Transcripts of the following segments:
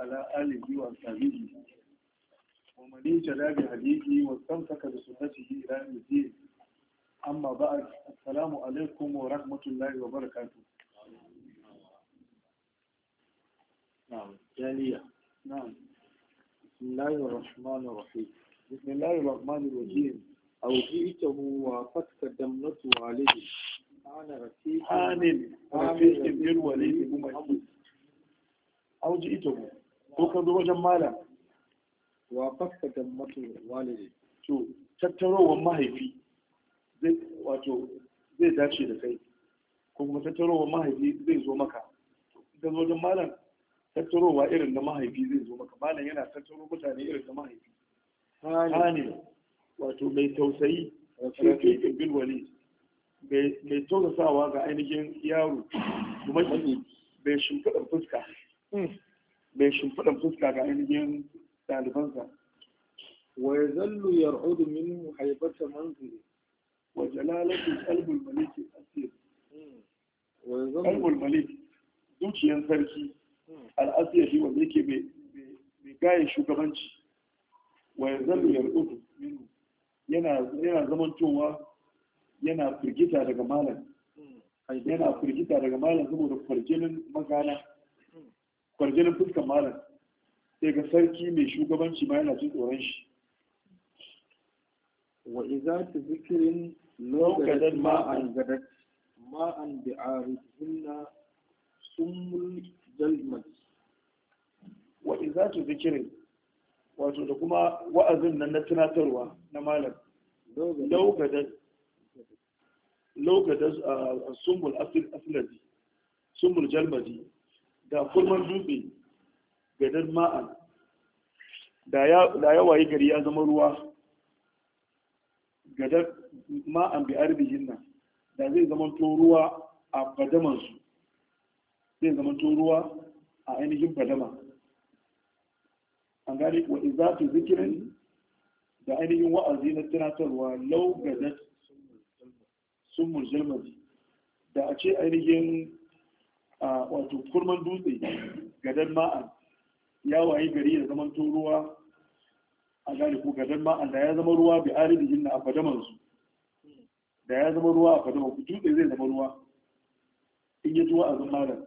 وعلى آله وأصحابه ومن اهتدى بهديه واستمسك بسنته إلى يوم الدين. أما بعد، السلام عليكم ورحمة الله وبركاته. نعم. جالية. نعم. بسم الله الرحمن الرحيم. بسم الله الرحمن الرحيم. أو جئته وفتك دمنة والده حان رفيق بالوليد ممكن أو جئته ko ka zo wajen malam wa fakka dammatu walidi to tattarowar mahaifi zai dace da kai ko kuma tattarowar mahaifi zai zo maka ka zo wajen malam tattarowa irin na mahaifi zai zo maka malam yana tattaro mutane irin na mahaifi hani wato mai tausayi rafiqin bil walid mai tausasawa ga ainihin yaro kuma bai shimfiɗan fuska ga ainihin ɗalibansa wa ya zallu yar'udu minhu haibata manzili wa jalalatu qalbul malik asir qalbul malik zuciyar sarki al'asir shi wanda yake mai gayen shugabanci wa ya zallu yar'udu minhu yana zamantowa yana firgita daga malam saboda kwarjinin magana kwarjinin fuskar malam sai ga sarki mai shugabanci ma yana jin tsoron shi wa iza ta zikirin lokacin ma'an da arihinna summul jalmat wa iza ta zikirin wato da kuma wa'azin nan na tunatarwa na malam lokacin a sumbul asiladi sumbul jalmadi da kurman dutse gadar ma'an da yawaye gari ya zama ruwa gadar ma'an bi arbihin nan da zai zama to ruwa a fadamansu zai zama to ruwa a ainihin fadama an gani wa izatu zikirin da ainihin wa'azi na tunatarwa lau gadar sumbul jalmadi da a ce ainihin wato kurman dutse gadan ma'an ya waye gari ya zama to ruwa a gane ko gadan ma'an da ya zama ruwa bi aridihin na a fadamansu da ya zama ruwa a fadaman ku dutse zai zama ruwa in yi zuwa a zama malam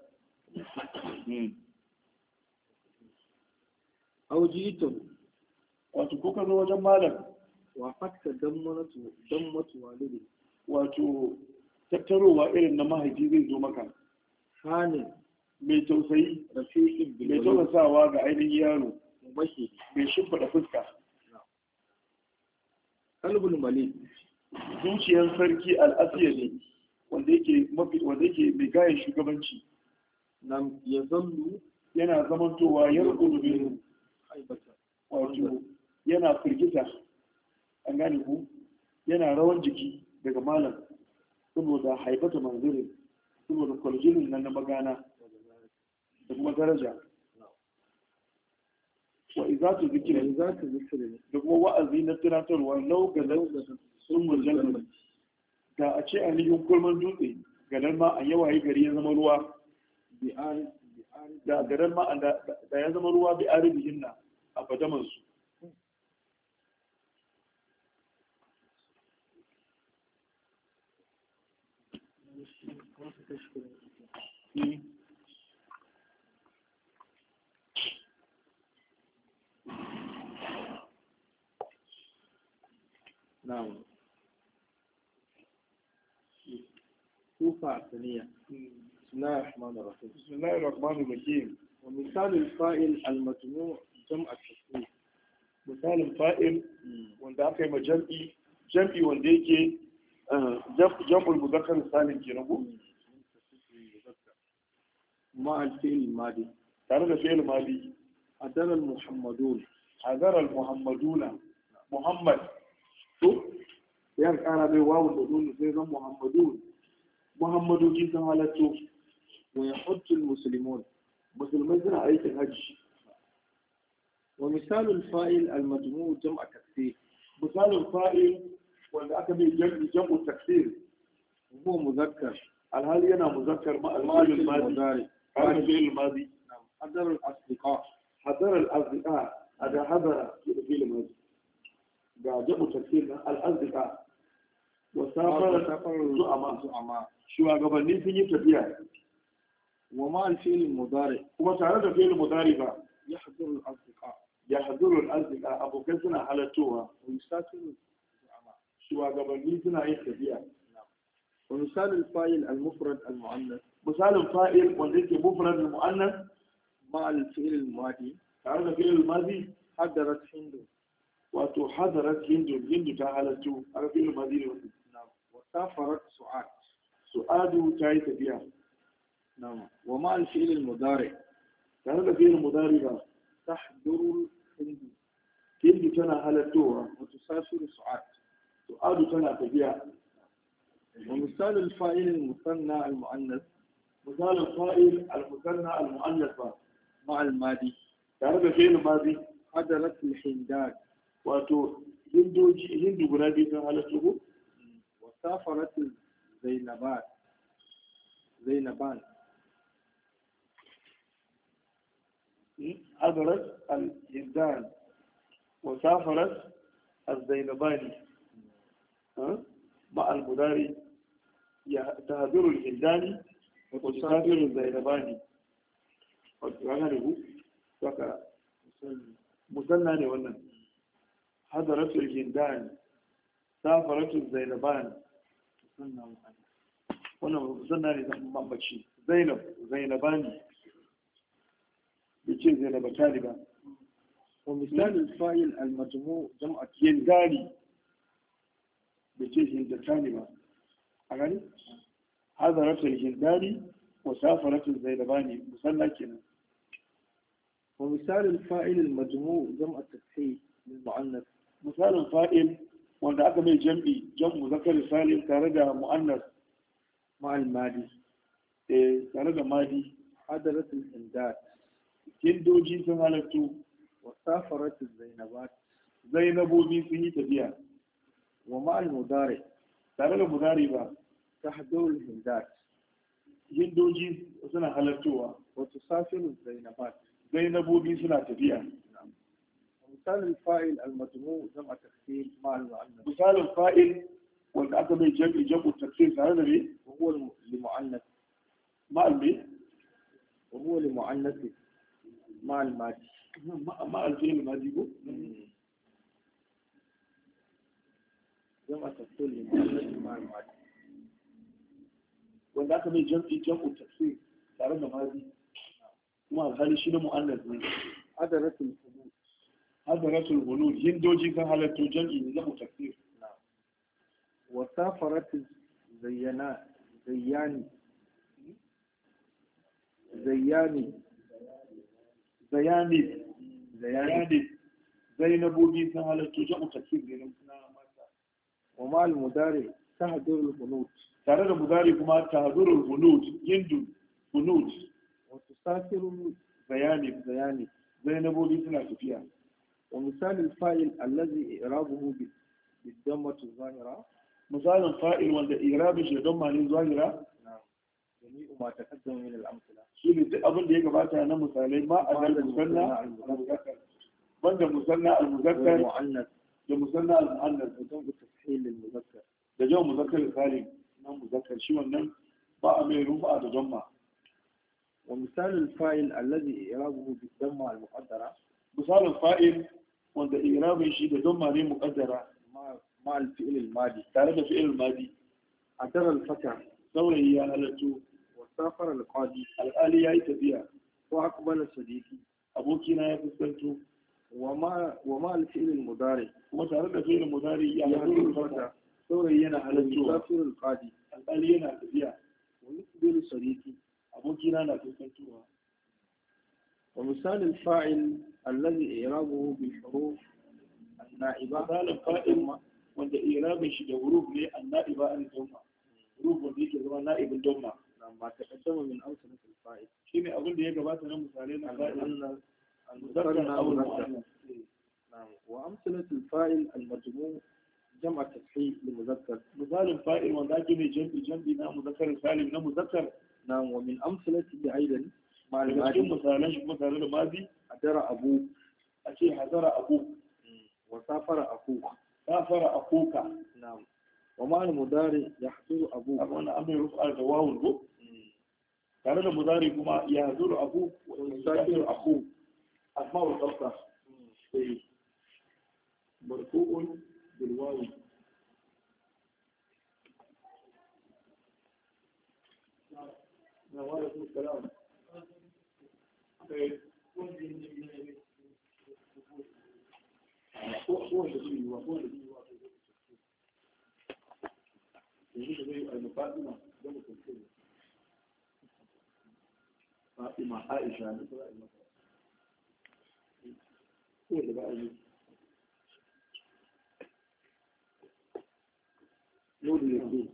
auji ito wato ko ka zo wajen malam wa fatka dan matu walidi wato tattarowa irin na mahaifi zai zo maka hanin mai tausayi mai tausasawa ga ainihin yaro mai shimfiɗa fuska kalbul malik zuciyar sarki al'asiya ne wanda yake mai gayen shugabanci nan ya zallu yana zamantowa ya rukudu min wato yana firgita an gane ku yana rawan jiki daga malam saboda haibata manzirin saboda kwaljinin nan na magana da kuma daraja wa izatu zikirin da kuma wa'azi na tunatarwa lokacin sun murjalar da a ce ainihin kulman dutse ganar ma an yawaye gari ya zama ruwa da ganar ma da ya zama ruwa bi aribihin na a fadamansu نعم توفى ثانية بسم الله الرحمن الرحيم بسم الله الرحمن الرحيم ومثال الفائل المجموع جمع التسليم مثال الفائل wanda aka yi ma jam'i wanda yake jam'ul muzakkar salim kenan ko مع الفعل الماضي tare da fi'il madi حضر المحمدون hadara al-muhammaduna muhammad to ya kara bai wawu da dole sai zan muhammadoji sun halatto wa yahujju al-muslimun musulmai suna aikin hajji wa misalul fa'il al-majmu' jam'a taksir misalul fa'il wanda aka bai jam'u taksir huwa muzakkar alhali yana muzakkar ma al-fi'il madi kana fi'il madi hadar al-asdiqa hadara al-azdiqa ada hadara da fi'il madi ga jabu tafsir na al-azdiqa wa safara zu'ama shugabanni sun yi tafiya wa ma al-fi'l al-mudari kuma tare da fi'il mudari ba yahduru al-asdiqa yahduru al-azdiqa abokan suna halattowa wa yusafiru zu'ama shugabanni suna yin tafiya wa misal al-fa'il al-mufrad al-mu'annas misalin fa'il wanda yake mufrad al-mu'annas ma al-fi'l al-madi tare da fi'il madi hadarat hindu wato hadarat hindu ta halattu a fi'il madi ne wannan wa safarat su'ad su'adu ta yi tafiya نعم ومع الفعل المضارع tare da fi'il mudari ba تحضر الهند hindu tana halattowa وتسافر سعاد su'adu tana tafiya ومثال الفاعل المثنى المؤنث misalin fa'il al-musanna al-mu'annas ba مع الماضي tare da fi'il madi حضرت الحنداد wato hindu guda biyu sun halattu ko وسافرت زينبان حضرت الهندان وسافرت الزينباني مع المداري تهدر الهنداني وتسافر الزينباني وكذا له سكا مثنى ne wannan حضرت الهندان سافرت الزينبان wannan مثنى ne zan mambaci zainabani yace zainabatani ba ومثال الفاعل المجموع جمع yindani yace hindatani ba a gani حضرت الهنداني وسافرت الزينباني مثنى kenan ومثال الفاعل المجموع جمع التصحيح للمؤنث misalin fa'il wanda aka mai jam'u zakar salim tare da mu'annas مع الماضي tare da madi حضرت الهندات hindoji sun halattu وسافرت الزينبات zainabobi sun yi tafiya ومع المضارع tare da mudari ba تحضر الهندات hindoji suna halattowa وتسافر الزينبات zainabobi suna tafiya ومثال الفاعل المجموع جمع تكسير مع المؤنث misalin fa'il wanda aka mai jam'u tafsir tare da me وهو لمؤنث ma'al me وهو لمؤنث مع الماضي ma'al fi'il madi ko جمع تكسير لمؤنث مع الماضي wanda aka mai jam'u tafsir tare da madi kuma alhali shi na mu'annas ne حضرت الحدود hadaratul hulud hindoji kan halattu jam'i ne jam'u tafsir وسافرت زياني zayani zainabobi sun halattu jam'u tafsir ne na mata ومع المضارع تحضر الهنود tare da mudari kuma tahdurul hulud hindu hulud وتسافر zayani zainabobi suna tafiya ومثال الفاعل الذي إعرابه بالضمة الظاهرة misalin fa'il wanda irabin shi don malin zahira جميع ما تقدم من الأمثلة shi ne duk abin da ya gabata na misalai ma a zai musanna al-muzakkar banda musanna al-muzakkar المؤنث da musanna al-muannas وجمع تسهيل للمذكر da jawo muzakkar salim na muzakkar shi wannan ba a mai rufa da jamma ومثال الفاعل الذي إعرابه بالضمة المقدرة misalin fa'il wanda irabin shi da jamma ne muqaddara مع الفعل الماضي tare da fi'il madi أدر الفتى saurayi ya halatto وسافر القاضي al'ali ya yi tafiya وأقبل صديقي abokina ya fuskanto ومع الفعل المضارع kuma tare da fi'il mudari ya يهدر halatto الفتى saurayi yana halattowa ويسافر القاضي al'ali yana tafiya ويقبل صديقي abokina na fuskantowa ومثال الفاعل الذي إعرابه بالحروف النائبة misalin fa'il wanda irabin shi da huruf ne an na'iba an damma huruf wanda yake zama na'ibin damma ما تقدم من أمثلة الفاعل shine abin da ya gabata na misalai na fa'il أن muzakkar المثنى aw مذكر mu'annas نعم وأمثلة الفاعل المجموع جمع تصحيح لمذكر misalin fa'il wanda ake mai jam'i na muzakkar salim na muzakkar نعم ومن أمثلته أيضا daga cikin misalan shi kuma tare da mazi hadara abu a ce hazara abu wa safara aku safara akuka na'am wa ma'al mudari yahduru abu abu wannan an bai rufa da wawun ko tare da mudari kuma ya hazuru abu wa yusafiru aku asma'ul khamsa sai marfu'un bil wawi na wa alaikum salam هو الذي هو الذي يجب المفاهمة دم التنسيق فاطمة عائشة هو اللي بقى يجب نور اليقين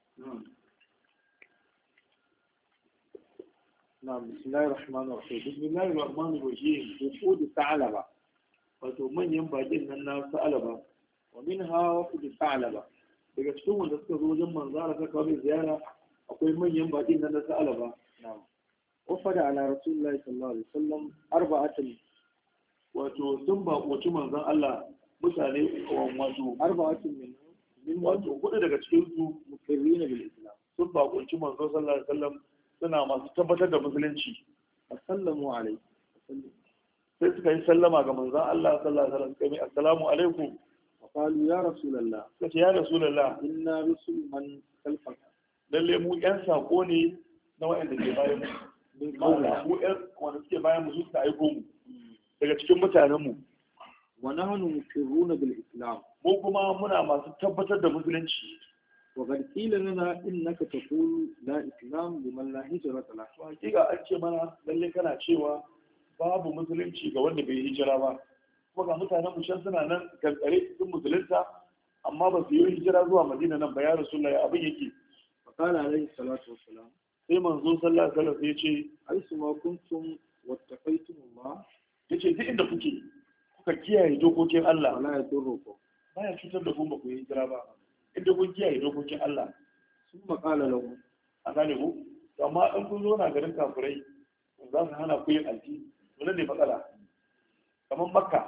نعم بسم الله الرحمن الرحيم بسم الله الرحمن الرحيم وقود الثعلبة wato manyan bakin nan na sa'alaba wa minha waqud الثعلبة daga cikin wanda suka zo wajen manzo Allah saka mai ziyara akwai manyan bakin nan na sa'alaba na'am wafada ala rasulullahi sallallahu alaihi wasallam arba'atan wato sun ba wato manzon Allah mutane wato arba'atun min wato kuɗi daga cikin su muqirrina bil islam sun ba wato manzo sallallahu alaihi wasallam suna masu tabbatar da musulunci sallamu alaihi sai suka yi sallama ga manzon Allah sallallahu alaihi wasallam kai assalamu alaikum wa qalu ya rasulullah kace ya rasulullah inna rusul man khalfaka lalle mu yan sako ne na wayanda ke bayan mu mu yan wanda suke bayan mu suka aiko mu daga cikin mutanen mu wa nahnu muqirruna bil islam mu kuma muna masu tabbatar da musulunci wa qad qila lana innaka taqulu la islam liman la hijrata lahu to hakika an ce mana lalle kana cewa babu musulunci ga wanda bai hijira ba kuma ga mutanen mu shan suna nan kankare sun musulunta amma ba su yi hijira zuwa madina nan ba ya rasulullahi abin yake faqala alayhi salatu wassalam sai manzo sallallahu alaihi wasallam ya ce aisu ma kuntum wattaqaytum Allah yace duk inda kuka kiyaye dokokin Allah wala yadurrukum baya cutar da ku ba ku yi hijira ba inda kun kiyaye dokokin Allah sun qala lahu a gane ku amma in kun zo na garin kafirai za su hana ku yin addini wannan ne matsala kamar makka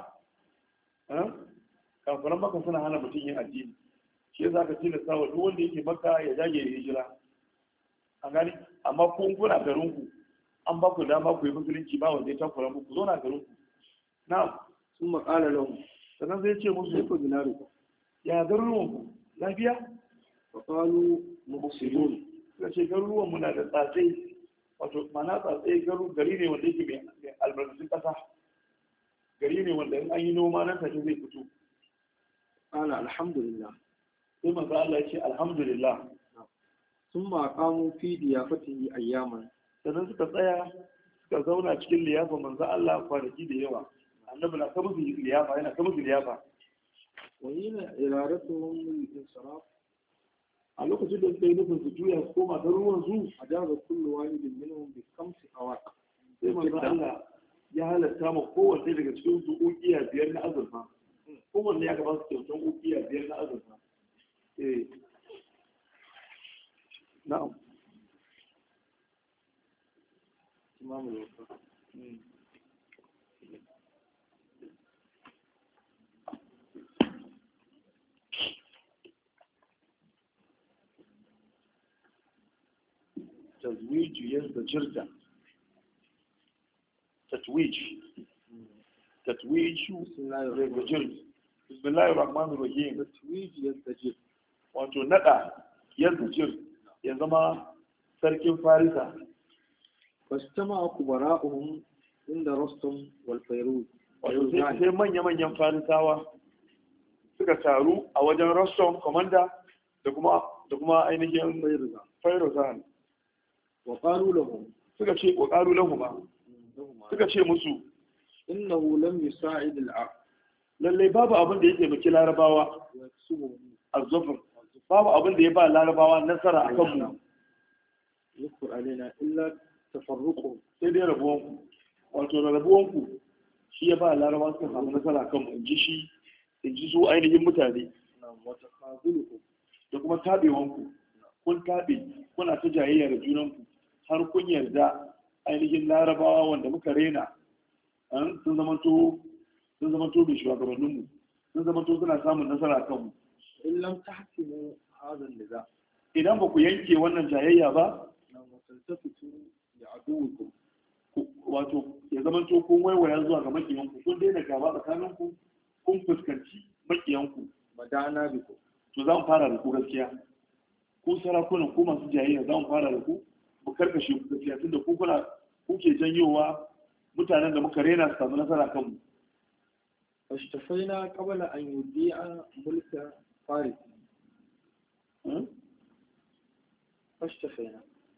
kafiran makka suna hana mutum yin addini shi yasa ka tilasta wa duk wanda yake makka ya dage ya hijira an gani amma kun kuna garin ku an ba ku dama ku yi musulunci ba wanda ya takura muku zo na garin ku na sun qala lahu sannan zai ce musu sai ku dinaru ya garuruwan ku lafiya fa qalu mubsirun suka ce garuruwan mu na da tsatsai wato mana tsatsai gari ne wanda yake mai albarkacin ƙasa gari ne wanda in an yi noma nan take zai fito qala alhamdulillah sai manzo Allah ya ce alhamdulillah thumma qamu fi diyafatihi ayyaman sannan suka tsaya suka zauna cikin liyafa manzo Allah kwanaki da yawa annabi na ta musu liyafa yana ta musu liyafa wa hina iradatuhum al-insaraf a lokacin da suka yi nufin su juya su koma garuruwan su a jaza kullu walidin minhum bi khamsi awaq sai manzo Allah ya halatta ma kowanne daga cikin su ukiya biyar na azurfa kowanne ya gaba su kyautan ukiya biyar na azurfa na'am imamu al-wafa تزويج يزدجرد تتويج يزدجرد بسم الله الرحمن الرحيم تتويج يزدجر wato nada yazdajir ya zama sarkin farisa fastama kubara'uhum inda Rustum wal Fayruz wato sai manya-manyan farisawa suka taru a wajen Rustum komanda da kuma ainihin Fayruzan wa qalu lahum suka ce wa qalu lahum suka ce musu innahu lam yusa'id al-ard lalle babu abin da yake miki larabawa azzufr babu abin da ya ba larabawa nasara akan mu yukur alaina illa tafarruqu sai dai rabuwan ku wato rabuwan ku shi ya ba larabawa suka samu nasara akan mu inji su ainihin mutane da kuma tabewan ku kun tabe kuna ta jayayya da junan ku har kun yarda ainihin larabawa wanda muka rena sun zamanto mai shugabanninmu, sun zamanto suna samun nasara kanmu. in lam tahkimu hadha an-niza Idan ba ku yanke wannan jayayya ba, na mutantafitu li aduwikum, wato ya zamanto kun waiwaya zuwa ga makiyanku, kun daina gaba tsakaninku, kun fuskanci makiyanku, badana bikum, to za mu fara da ku gaskiya. Ku sarakunan ku masu jayayya za mu fara da ku, mu karkashe ku gaskiya tunda kuke janyowa mutanen da muka rena su samu nasara kanmu. fashtafaina qabla an yudi'a mulka faris. fashtafaina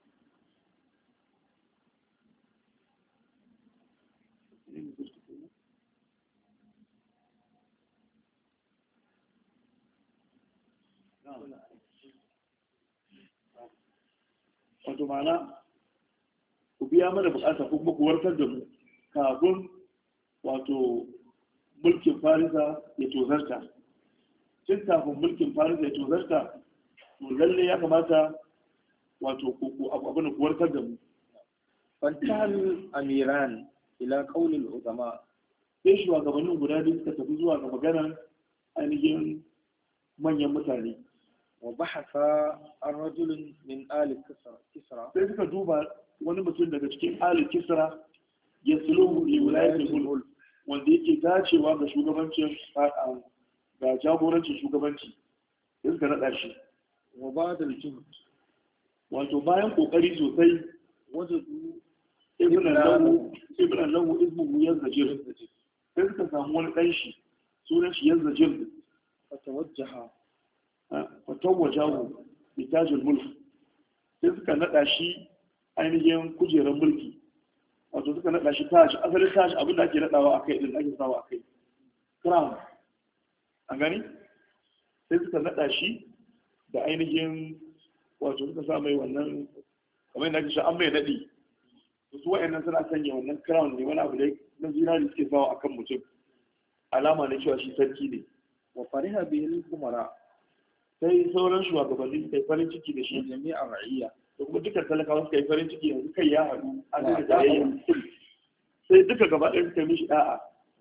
wato mana ku biya mana bukata ko kuma ku warkar da mu kafin wato mulkin farisa ya tozarta. Tun kafin mulkin farisa ya tozarta, to lalle ya kamata wato abin da ku warkar da mu. fantahal amiran ila qawli al-ulama, Sai shugabannin guda biyu suka tafi zuwa ga maganar ainihin manyan mutane. wa bahatha an rajulin min ali kisra, Sai suka duba wani mutum daga cikin ali kisra ya suluhu li wilayatul mulk, wanda yake dacewa ga shugabancin ga jagorancin shugabanci, sai suka naɗa shi. wa ba'da al-juhd Wato bayan kokari sosai, wajadu ibnan lahu ismuhu yazzajir, sai suka samu wani ɗan shi sunan shi yazzajir, fatawajjaha fatawwajahu bi tajul mulk, sai suka naɗa shi ainihin kujerar mulki. Wato suka naɗa shi tashi, asalin tashi abin da ake naɗawa a kai ɗin ake sawa a kai, crown, an gani? Sai suka naɗa shi da ainihin wato suka sa mai wannan kamar yadda ake shi an mai naɗi. Su wa'annan suna sanya wannan crown ne, wani abu da na zinari suke sawa akan mutum, alama na cewa shi sarki ne. wa fariha bihi al-umara Sai sauran shugabanni suka yi farin ciki da wa shi, jami'a ra'iyya, da kuma dukkan talakawa suka yi farin ciki, yanzu kai ya haɗu an daina jayayya. Sai duka gaba ɗaya suka yi mishi da'a.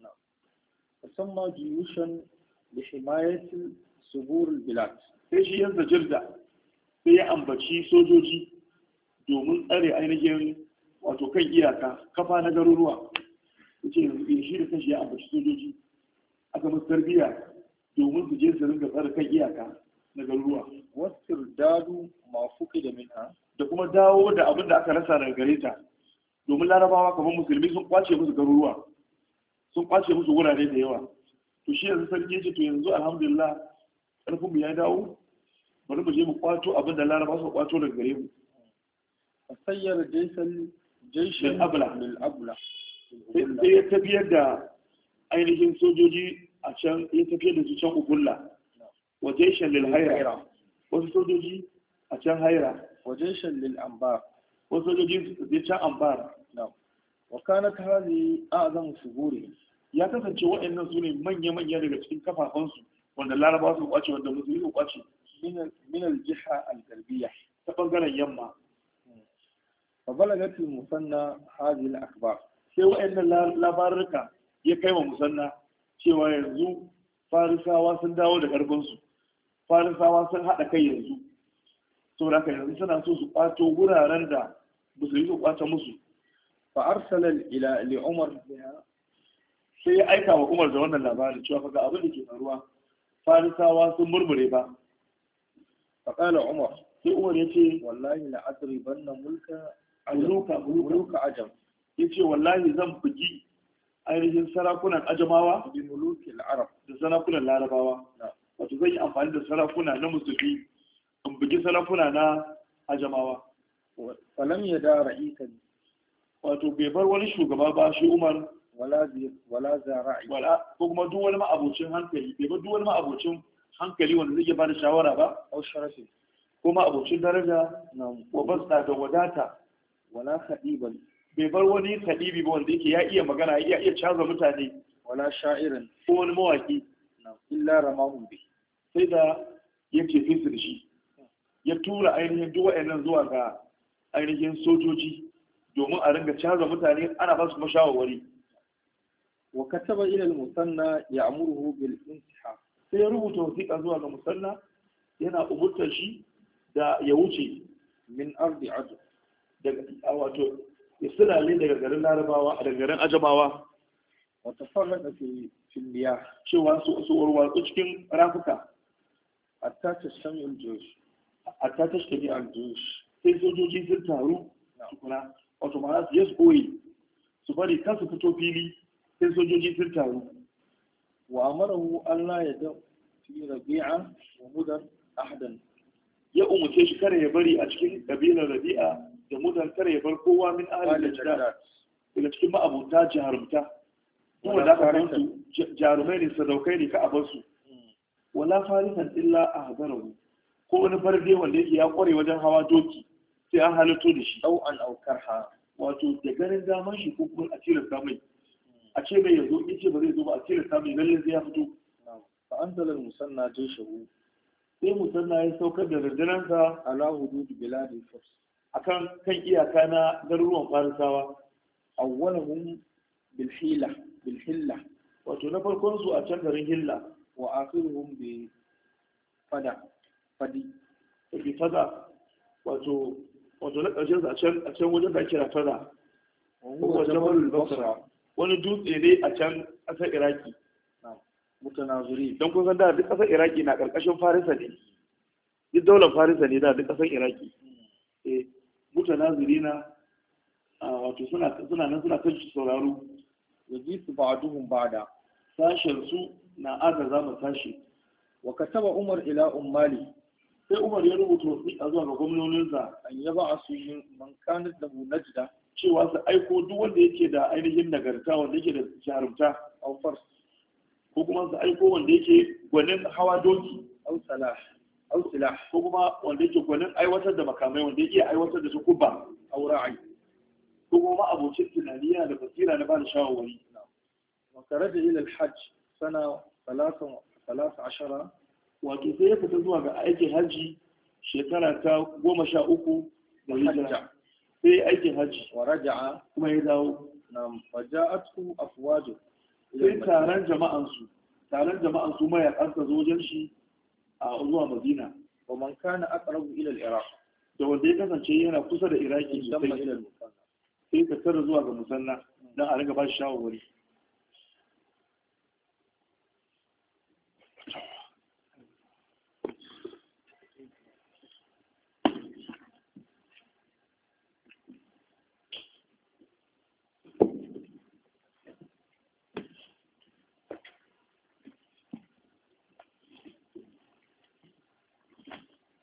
tasamma juyushan li himayati subur al-bilad, Sai shi yanzu jirda sai ya ambaci sojoji domin tsare ainihin wato kan iyaka, kafa na garuruwa. Yace yanzu shi da kanshi ya ambaci sojoji aka musu tarbiyya domin su je su ringa tsare kan iyaka na garuruwa, wastirdadu ma fuqida minha, da kuma dawo da abin da aka rasa daga gare ta. Domin larabawa kamar musulmi sun kwace musu garuruwa, sun kwace musu wurare da yawa. To shi yanzu sarki yace to yanzu alhamdulillah karfin mu ya dawo, bari mu je mu kwato abin da larabawa suka kwato daga gare mu. fasayyar jaysal jayshan lil abla, Sai ya tafiyar da ainihin sojoji a can, ya tafiyar da su can Ugulla, wa jayshan lil haira, wasu sojoji a can haira, wa jayshan lil anbar, wasu sojoji su je can Ambar. wa kanat hadhihi a'zamu shuguri, Ya kasance waɗannan su ne manya-manya daga cikin kafafansu wanda larabawa su kwace, wanda musulmi su kwace min al-jiha al-garbiyya. ta ɓangaren yamma. fa balagat al-musanna hadhihi al-akhbar, Sai waɗannan labarurka ya kai wa musanna cewa yanzu farisawa sun dawo da ƙarfinsu, farisawa sun haɗa kai yanzu, saboda haka yanzu suna so su kwato wuraren da musulmi su kwace musu. fa arsala ila li umar biha, Sai ya aika wa Umar da wannan labarin cewa faga abin da ke faruwa, farisawa sun murmure ba. fa qala umar, Sai Umar ya ce wallahi la adribanna mulka muluka ajam ya ce wallahi zan bugi ainihin sarakunan ajamawa bi muluki al-arab, da sarakunan larabawa. Wato zai yi amfani da sarakuna na musulmi in bugi sarakuna na ajamawa. falam yada ra'isan Wato bai bar wani shugaba ba shi Umar, wala za ra'i, ko kuma duk wani ma'abocin hankali, bai bar duk wani ma'abocin hankali wanda zai iya bada shawara ba, aw sharafi, ko ma'abocin daraja wa basta da wadata. wala khadiban, Bai bar wani kadibi ba wanda yake ya iya magana, ya iya caza mutane, wala sha'iran, ko wani mawaki, illa ramahum bi, sai da ya cefe su da shi. Ya tura ainihin duk wa'annan zuwa ga ainihin sojoji domin a ringa caza mutane ana ba su kuma shawarwari. wa kataba ila al-musanna ya'muruhu bil intihar, sai ya rubuta wasiƙa zuwa ga musanna yana umurtar shi da ya wuce min ardi ajam, daga wato ya sulale daga garin larabawa daga garin ajamawa, wa tafarraqa fi miyah, cewa su warwatsu cikin rafuka, hatta tashmi al-juysh, hatta tashmi al-juysh, sai sojoji sun taru tukuna, wato ma'ana su yi koyi su bari kan su fito fili sai sojoji sun taru. wa amarahu Allah ya da fi rabi'a wa mudar ahadan, ya umarce shi kare ya bari a cikin kabilar rabi'a da mudan kare ya bar kowa min ahli da daga cikin ma'abuta jarumta, kuma da aka san su jarumai ne sadaukai ne ka a bar su. wala farisan illa ahzarahu, ko wani barde wanda yake ya kware wajen hawa doki sai an halitto da shi, au an aukarha, wato da ganin daman shi ko kuma a tilasta mai, a ce mai yanzu in ce ba zai zo ba a tilasta mai lalle zai ya fito. fa anzala al-musanna jayshahu, sai musanna ya saukar da rundunansa ala hudud bilad al-furs, akan kan iyaka na garuruwan farisawa. awwalahum bil hilla, wato na farkon su a can garin hilla, wa akhiruhum bi fadi, wato na ƙarshen su a can wajen da ake kira fada, wa jabalul basra, wani dutse ne a can ƙasar iraki. mutanaziri, don kun san da duk ƙasar iraki na ƙarƙashin farisa ne, duk daular farisa ne da duk ƙasar iraki. Mutanaziri na wato suna nan suna kan sauraro, yaji su ba'duhum ba'da, sashen su na agaza mu sashi. wa kataba umar ila ummali, sai umar ya rubuta wasiƙa zuwa ga gwamnoninsa an yaba su min man kanat lahu najda, cewa su aiko duk wanda yake da ainihin nagarta, wanda yake da jarumta, aw fars, ko kuma su aiko wanda yake gwanin hawa doki, aw silah, ko kuma wanda yake gwanin aiwatar da makamai, wanda yake aiwatar da su kubba, aw ra'i, ko kuma abocin tunani yana da basira na ba da shawarwari. wa kharaja ila al-hajj sana 13 wato sai ya fita zuwa ga aikin hajji shekara ta 13 da hijira, sai aikin hajji wa raja'a, kuma ya dawo. nam faja'atu afwaju, sai taron jama'an su mayakan ka zo wajen shi a zuwa Madina, wa man kana aqrabu ila al-iraq, da wanda ya kasance yana kusa da Iraki damma sosai, ila al-musanna, sai ka tara zuwa ga musanna don a riga ba shi shawarwari.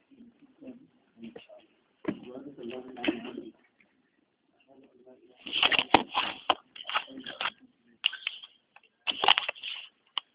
Thank you.